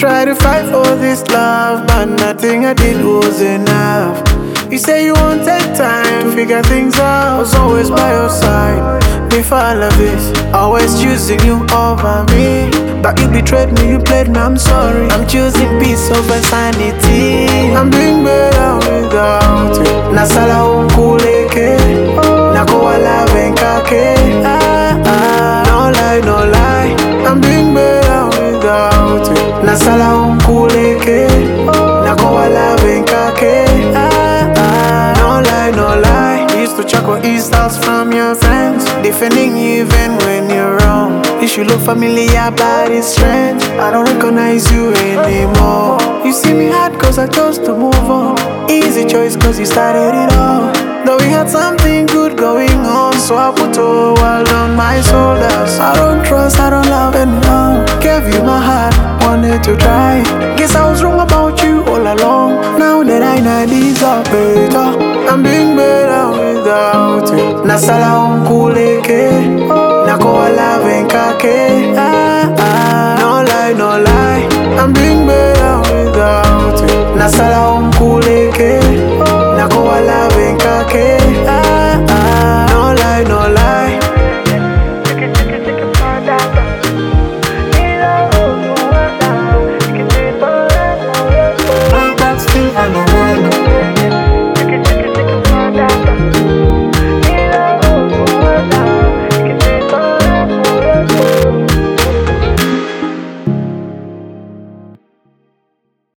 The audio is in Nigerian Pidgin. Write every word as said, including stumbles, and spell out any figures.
Try to fight for this love, but nothing I did was enough. You say you won't take time to figure things out. I was always by your side before all of this, always choosing you over me. But you betrayed me, you played me, I'm sorry. I'm choosing peace over sanity. I'm doing better without you. Nasala unkuleke, nakowala venkake. Ah, ah, no lie, no lie. I'm doing better without you. Nasala unkuleke, nakowala venkake. Ah, ah, no lie, no lie. You used to chuck or east house from your friends, defending you even when you're wrong. You should look familiar, but it's strange. I don't recognize you anymore. You see me hard cause I chose to move on. Easy choice cause you started it all. Though we had something good going on, so I put a world on my shoulders. I don't trust, I don't love anyone. Gave you my heart, wanted to try. Guess I was wrong about you all along. Now that I know these are better, I'm doing better without you. Nasala unkuleke, nakowala venkake.